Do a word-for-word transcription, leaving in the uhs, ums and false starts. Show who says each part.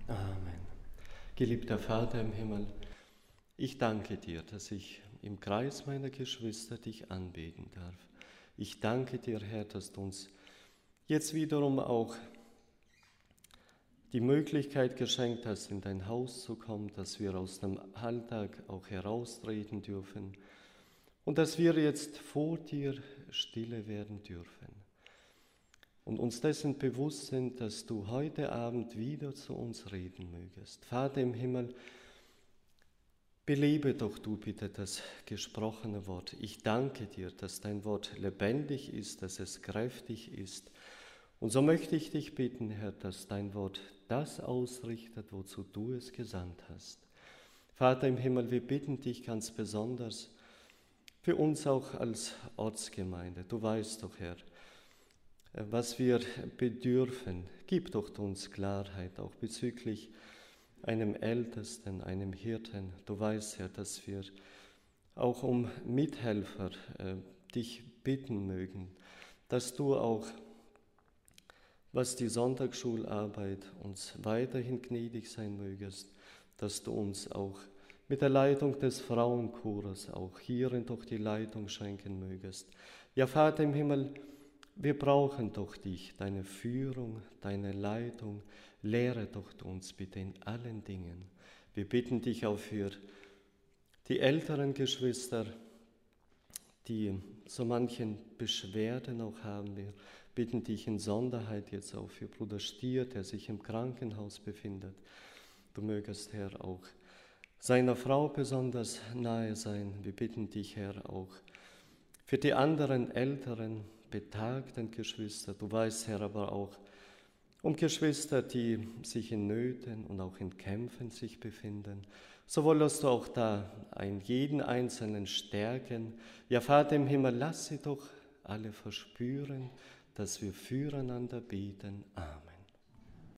Speaker 1: Amen. Geliebter Vater im Himmel, ich danke dir, dass ich im Kreis meiner Geschwister dich anbeten darf. Ich danke dir, Herr, dass du uns jetzt wiederum auch die Möglichkeit geschenkt hast, in dein Haus zu kommen, dass wir aus dem Alltag auch heraustreten dürfen und dass wir jetzt vor dir stille werden dürfen und uns dessen bewusst sind, dass du heute Abend wieder zu uns reden mögest. Vater im Himmel, belebe doch du bitte das gesprochene Wort. Ich danke dir, dass dein Wort lebendig ist, dass es kräftig ist. Und so möchte ich dich bitten, Herr, dass dein Wort das ausrichtet, wozu du es gesandt hast. Vater im Himmel, wir bitten dich ganz besonders für uns auch als Ortsgemeinde. Du weißt doch, Herr, was wir bedürfen. Gib doch uns Klarheit, auch bezüglich einem Ältesten, einem Hirten. Du weißt ja, dass wir auch um Mithelfer äh, dich bitten mögen, dass du auch, was die Sonntagsschularbeit uns weiterhin gnädig sein mögest, dass du uns auch mit der Leitung des Frauenchores auch hierin doch die Leitung schenken mögest. Ja, Vater im Himmel, wir brauchen doch dich, deine Führung, deine Leitung. Lehre doch uns bitte in allen Dingen. Wir bitten dich auch für die älteren Geschwister, die so manchen Beschwerden auch haben. Wir bitten dich in Sonderheit jetzt auch für Bruder Stier, der sich im Krankenhaus befindet. Du mögest, Herr, auch seiner Frau besonders nahe sein. Wir bitten dich, Herr, auch für die anderen älteren, betagten Geschwister. Du weißt, Herr, aber auch um Geschwister, die sich in Nöten und auch in Kämpfen sich befinden. So wolltest du auch da einen jeden Einzelnen stärken. Ja, Vater im Himmel, lass sie doch alle verspüren, dass wir füreinander beten. Amen.